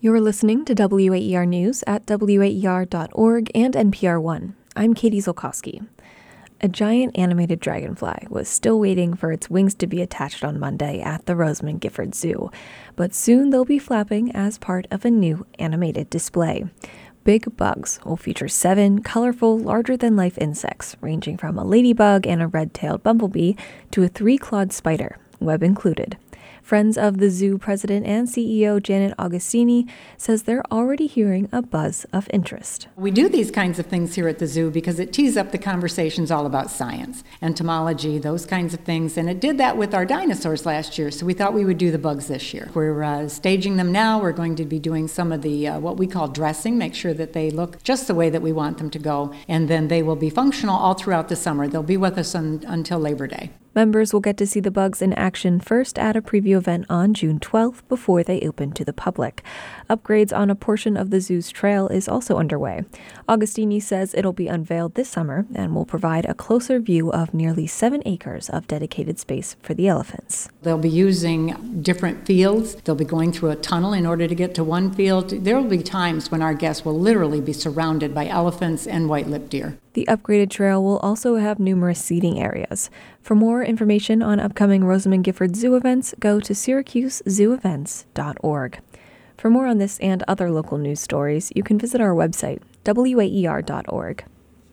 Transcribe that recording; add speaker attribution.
Speaker 1: You're listening to WAER News at WAER.org and NPR One. I'm Katie Zolkowski. A giant animated dragonfly was still waiting for its wings to be attached on Monday at the Rosamond Gifford Zoo, but soon they'll be flapping as part of a new animated display. Big Bugs will feature 7 colorful, larger-than-life insects, ranging from a ladybug and a red-tailed bumblebee to a 3-clawed spider, web included. Friends of the Zoo president and CEO Janet Augustini says they're already hearing a buzz of interest.
Speaker 2: We do these kinds of things here at the zoo because it tees up the conversations all about science, entomology, those kinds of things. And it did that with our dinosaurs last year, so we thought we would do the bugs this year. We're staging them now. We're going to be doing some of the what we call dressing, make sure that they look just the way that we want them to go. And then they will be functional all throughout the summer. They'll be with us until Labor Day.
Speaker 1: Members will get to see the bugs in action first at a preview event on June 12th before they open to the public. Upgrades on a portion of the zoo's trail is also underway. Augustini says it'll be unveiled this summer and will provide a closer view of nearly 7 acres of dedicated space for the elephants.
Speaker 2: They'll be using different fields. They'll be going through a tunnel in order to get to one field. There will be times when our guests will literally be surrounded by elephants and white-lipped deer.
Speaker 1: The upgraded trail will also have numerous seating areas. For more information on upcoming Rosamond Gifford Zoo events, go to SyracuseZooEvents.org. For more on this and other local news stories, you can visit our website, WAER.org.